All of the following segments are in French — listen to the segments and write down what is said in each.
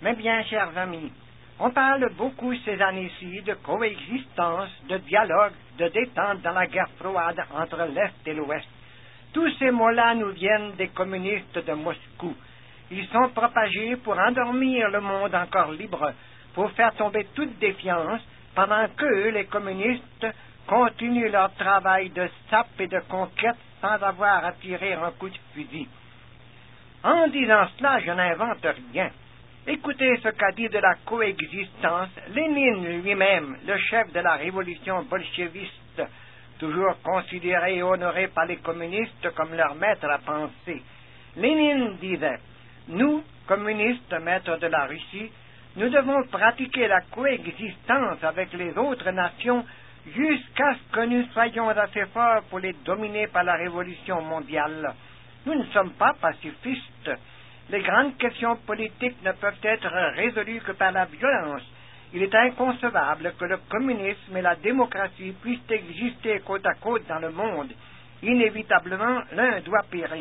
Mais bien, chers amis, on parle beaucoup ces années-ci de coexistence, de dialogue, de détente dans la guerre froide entre l'Est et l'Ouest. Tous ces mots-là nous viennent des communistes de Moscou. Ils sont propagés pour endormir le monde encore libre, pour faire tomber toute défiance, pendant qu'eux, les communistes, continuent leur travail de sape et de conquête sans avoir à tirer un coup de fusil. En disant cela, je n'invente rien. Écoutez ce qu'a dit de la coexistence Lénine lui-même, le chef de la révolution bolchéviste, toujours considéré et honoré par les communistes comme leur maître à penser. Lénine disait, « Nous, communistes, maîtres de la Russie, nous devons pratiquer la coexistence avec les autres nations jusqu'à ce que nous soyons assez forts pour les dominer par la révolution mondiale. Nous ne sommes pas pacifistes. Les grandes questions politiques ne peuvent être résolues que par la violence. Il est inconcevable que le communisme et la démocratie puissent exister côte à côte dans le monde. Inévitablement, l'un doit périr. »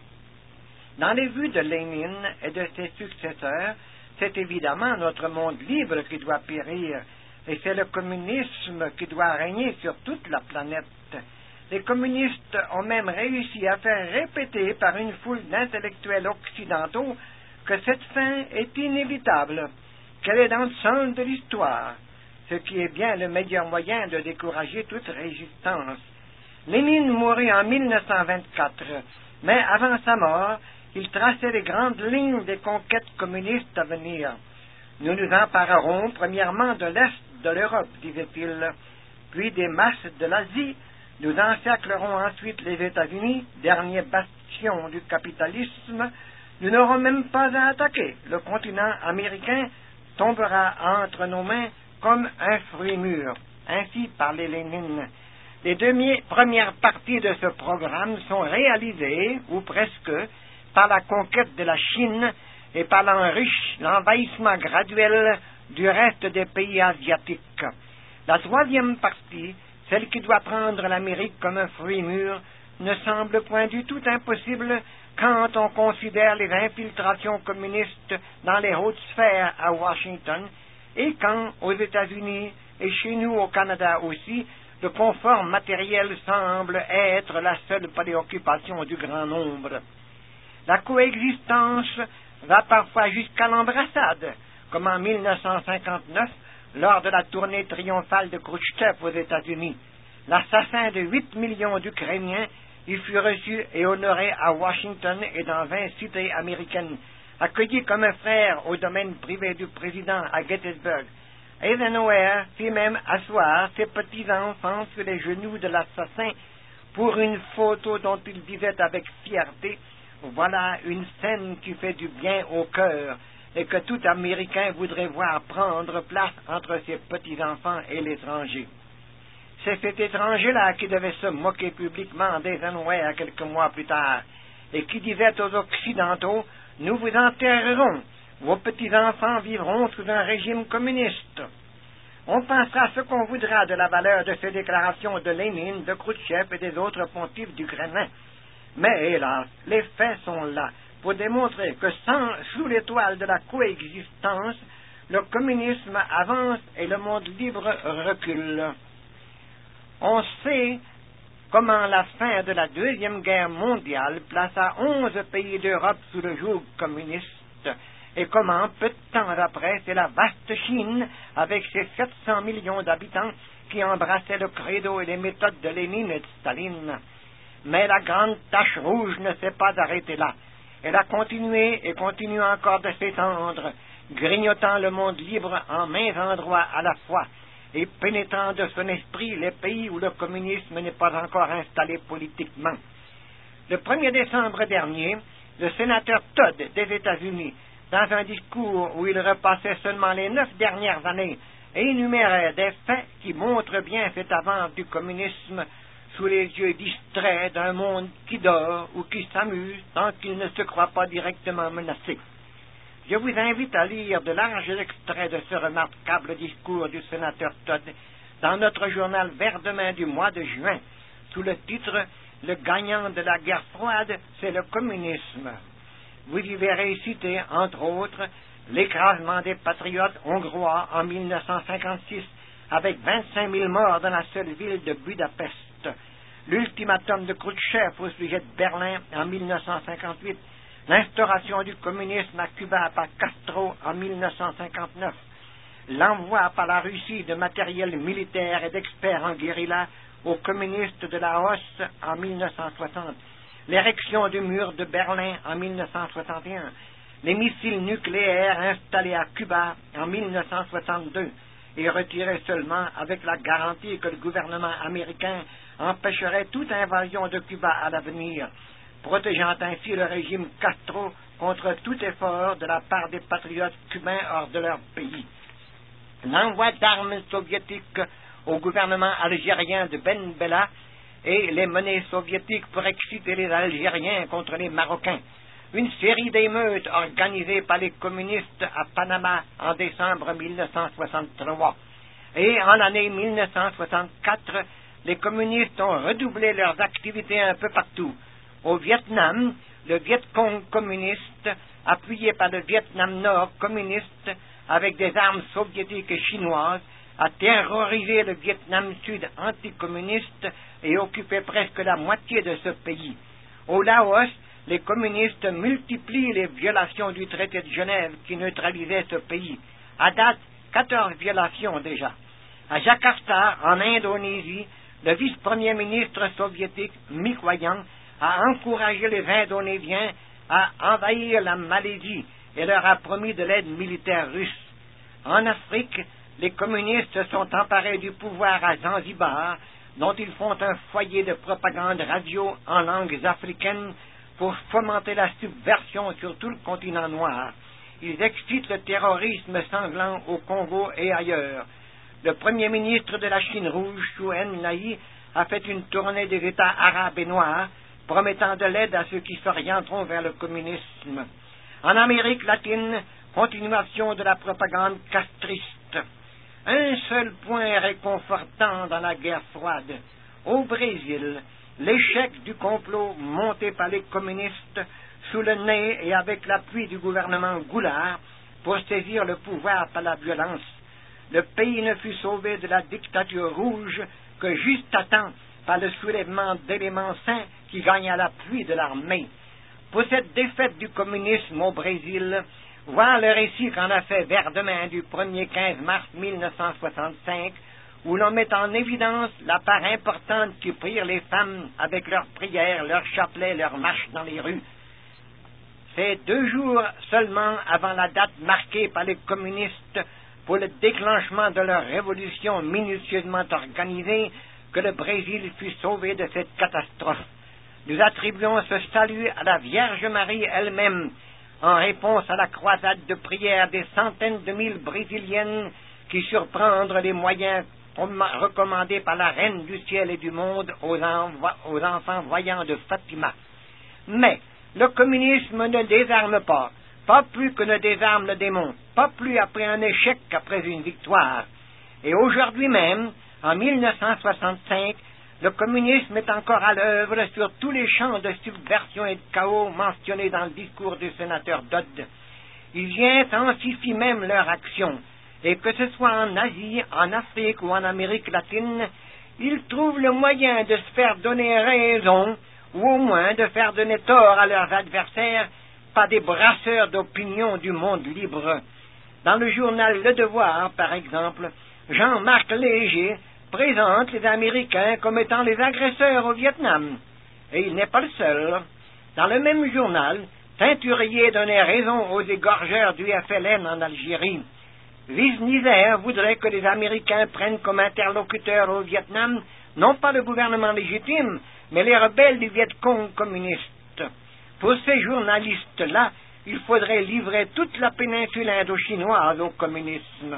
Dans les vues de Lénine et de ses successeurs, c'est évidemment notre monde libre qui doit périr, et c'est le communisme qui doit régner sur toute la planète. Les communistes ont même réussi à faire répéter par une foule d'intellectuels occidentaux que cette fin est inévitable, qu'elle est dans le sang de l'histoire, ce qui est bien le meilleur moyen de décourager toute résistance. Lénine mourut en 1924, mais avant sa mort, il traçait les grandes lignes des conquêtes communistes à venir. Nous nous emparerons premièrement de l'Est de l'Europe, disait-il, puis des masses de l'Asie. Nous encerclerons ensuite les États-Unis, dernier bastion du capitalisme. Nous n'aurons même pas à attaquer. Le continent américain tombera entre nos mains comme un fruit mûr. Ainsi parlait Lénine. Les premières parties de ce programme sont réalisées, ou presque, par la conquête de la Chine et par l'envahissement graduel du reste des pays asiatiques. La troisième partie, celle qui doit prendre l'Amérique comme un fruit mûr, ne semble point du tout impossible quand on considère les infiltrations communistes dans les hautes sphères à Washington et quand, aux États-Unis et chez nous au Canada aussi, le confort matériel semble être la seule préoccupation du grand nombre. La coexistence va parfois jusqu'à l'embrassade, comme en 1959, lors de la tournée triomphale de Khrouchtchev aux États-Unis. L'assassin de 8 millions d'Ukrainiens y fut reçu et honoré à Washington et dans 20 cités américaines, accueilli comme un frère au domaine privé du président à Gettysburg. Eisenhower fit même asseoir ses petits-enfants sur les genoux de l'assassin pour une photo dont il disait avec fierté « Voilà une scène qui fait du bien au cœur et que tout Américain voudrait voir prendre place entre ses petits-enfants et l'étranger. » C'est cet étranger-là qui devait se moquer publiquement d'Eisenhower quelques mois plus tard et qui disait aux Occidentaux « Nous vous enterrerons, vos petits-enfants vivront sous un régime communiste. » On pensera ce qu'on voudra de la valeur de ces déclarations de Lénine, de Khrouchtchev et des autres pontifes du Kremlin. Mais hélas, les faits sont là pour démontrer que sous l'étoile de la coexistence, le communisme avance et le monde libre recule. On sait comment la fin de la Deuxième Guerre mondiale plaça 11 pays d'Europe sous le joug communiste et comment, peu de temps après, c'est la vaste Chine, avec ses 700 millions d'habitants, qui embrassait le credo et les méthodes de Lénine et de Staline. Mais la grande tache rouge ne s'est pas arrêtée là. Elle a continué et continue encore de s'étendre, grignotant le monde libre en maints endroits à la fois, et pénétrant de son esprit les pays où le communisme n'est pas encore installé politiquement. Le 1er décembre dernier, le sénateur Todd des États-Unis, dans un discours où il repassait seulement les 9 dernières années et énumérait des faits qui montrent bien cette avance du communisme sous les yeux distraits d'un monde qui dort ou qui s'amuse tant qu'il ne se croit pas directement menacé. Je vous invite à lire de larges extraits de ce remarquable discours du sénateur Todd dans notre journal Vert demain du mois de juin, sous le titre « Le gagnant de la guerre froide, c'est le communisme ». Vous y verrez citer, entre autres, l'écrasement des patriotes hongrois en 1956, avec 25 000 morts dans la seule ville de Budapest, l'ultimatum de Khrouchtchev au sujet de Berlin en 1958, l'instauration du communisme à Cuba par Castro en 1959, l'envoi par la Russie de matériel militaire et d'experts en guérilla aux communistes de Laos en 1960, l'érection du mur de Berlin en 1961, les missiles nucléaires installés à Cuba en 1962 et retirés seulement avec la garantie que le gouvernement américain empêcherait toute invasion de Cuba à l'avenir, protégeant ainsi le régime Castro contre tout effort de la part des patriotes cubains hors de leur pays. L'envoi d'armes soviétiques au gouvernement algérien de Ben Bella et les monnaies soviétiques pour exciter les Algériens contre les Marocains. Une série d'émeutes organisées par les communistes à Panama en décembre 1963. Et en l'année 1964, les communistes ont redoublé leurs activités un peu partout. Au Vietnam, le Viet Cong communiste, appuyé par le Vietnam Nord communiste, avec des armes soviétiques et chinoises, a terrorisé le Vietnam Sud anticommuniste et occupé presque la moitié de ce pays. Au Laos, les communistes multiplient les violations du traité de Genève qui neutralisait ce pays. À date, 14 violations déjà. À Jakarta, en Indonésie, le vice-premier ministre soviétique Mikoyan a encouragé les Indonésiens à envahir la Malaisie et leur a promis de l'aide militaire russe. En Afrique, les communistes se sont emparés du pouvoir à Zanzibar, dont ils font un foyer de propagande radio en langues africaines pour fomenter la subversion sur tout le continent noir. Ils excitent le terrorisme sanglant au Congo et ailleurs. Le premier ministre de la Chine rouge, Chou En-lai, a fait une tournée des États arabes et noirs, promettant de l'aide à ceux qui s'orienteront vers le communisme. En Amérique latine, continuation de la propagande castriste. Un seul point réconfortant dans la guerre froide. Au Brésil, l'échec du complot monté par les communistes sous le nez et avec l'appui du gouvernement Goulard pour saisir le pouvoir par la violence. Le pays ne fut sauvé de la dictature rouge que juste à temps par le soulèvement d'éléments sains qui gagna l'appui de l'armée. Pour cette défaite du communisme au Brésil, voir le récit qu'en a fait Verdemain du 1er 15 mars 1965, où l'on met en évidence la part importante que prirent les femmes avec leurs prières, leurs chapelets, leurs marches dans les rues. C'est 2 jours seulement avant la date marquée par les communistes pour le déclenchement de leur révolution minutieusement organisée que le Brésil fut sauvé de cette catastrophe. Nous attribuons ce salut à la Vierge Marie elle-même, en réponse à la croisade de prière des centaines de mille Brésiliennes qui surprendre les moyens recommandés par la Reine du ciel et du monde aux enfants voyants de Fatima. Mais le communisme ne désarme pas plus que ne désarme le démon, pas plus après un échec qu'après une victoire. Et aujourd'hui même, en 1965, le communisme est encore à l'œuvre sur tous les champs de subversion et de chaos mentionnés dans le discours du sénateur Dodd. Ils intensifient même leur action, et que ce soit en Asie, en Afrique ou en Amérique latine, ils trouvent le moyen de se faire donner raison, ou au moins de faire donner tort à leurs adversaires par des brasseurs d'opinion du monde libre. Dans le journal Le Devoir, par exemple, Jean-Marc Léger présente les Américains comme étant les agresseurs au Vietnam. Et il n'est pas le seul. Dans le même journal, Teinturier donnait raison aux égorgeurs du FLN en Algérie. Wiesnizer voudrait que les Américains prennent comme interlocuteurs au Vietnam non pas le gouvernement légitime, mais les rebelles du Viet Cong communiste. Pour ces journalistes-là, il faudrait livrer toute la péninsule indo-chinoise au communisme.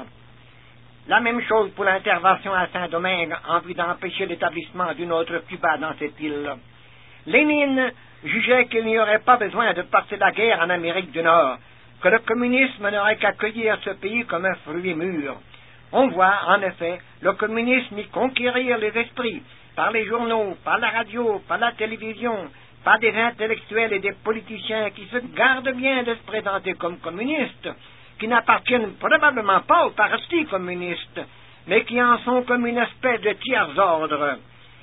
La même chose pour l'intervention à Saint-Domingue en vue d'empêcher l'établissement d'une autre Cuba dans cette île. Lénine jugeait qu'il n'y aurait pas besoin de passer la guerre en Amérique du Nord, que le communisme n'aurait qu'à cueillir ce pays comme un fruit mûr. On voit, en effet, le communisme y conquérir les esprits, par les journaux, par la radio, par la télévision, par des intellectuels et des politiciens qui se gardent bien de se présenter comme communistes, qui n'appartiennent probablement pas au Parti communiste, mais qui en sont comme une espèce de tiers-ordre.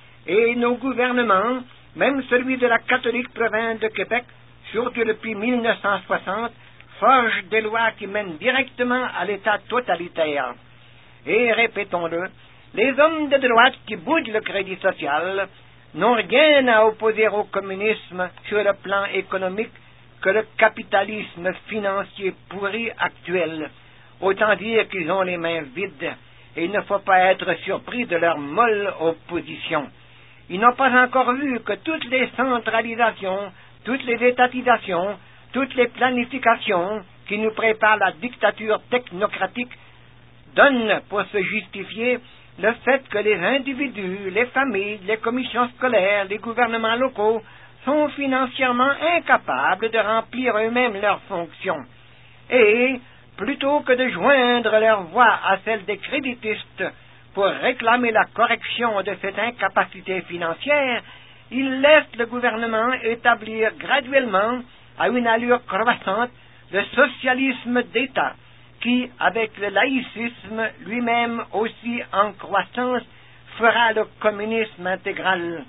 Et nos gouvernements, même celui de la catholique province de Québec, surtout depuis 1960, forgent des lois qui mènent directement à l'état totalitaire. Et répétons-le, les hommes de droite qui boudent le crédit social n'ont rien à opposer au communisme sur le plan économique que le capitalisme financier pourri actuel. Autant dire qu'ils ont les mains vides, et il ne faut pas être surpris de leur molle opposition. Ils n'ont pas encore vu que toutes les centralisations, toutes les étatisations, toutes les planifications qui nous préparent la dictature technocratique donnent pour se justifier le fait que les individus, les familles, les commissions scolaires, les gouvernements locaux sont financièrement incapables de remplir eux-mêmes leurs fonctions. Et, plutôt que de joindre leur voix à celle des créditistes pour réclamer la correction de cette incapacité financière, ils laissent le gouvernement établir graduellement, à une allure croissante, le socialisme d'État, qui, avec le laïcisme lui-même aussi en croissance, fera le communisme intégral.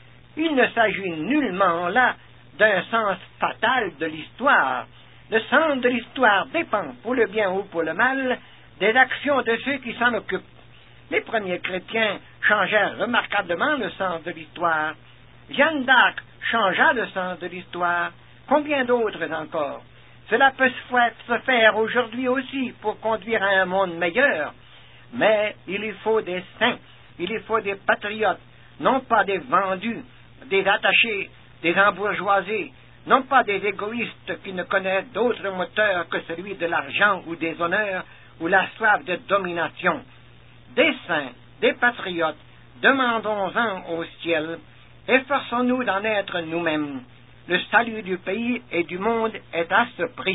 Il ne s'agit nullement là d'un sens fatal de l'histoire. Le sens de l'histoire dépend, pour le bien ou pour le mal, des actions de ceux qui s'en occupent. Les premiers chrétiens changèrent remarquablement le sens de l'histoire. Jeanne d'Arc changea le sens de l'histoire. Combien d'autres encore? Cela peut se faire aujourd'hui aussi pour conduire à un monde meilleur. Mais il y faut des saints, il y faut des patriotes, non pas des vendus, des attachés, des embourgeoisés, non pas des égoïstes qui ne connaissent d'autre moteur que celui de l'argent ou des honneurs ou la soif de domination. Des saints, des patriotes, demandons-en au ciel, efforçons-nous d'en être nous-mêmes. Le salut du pays et du monde est à ce prix.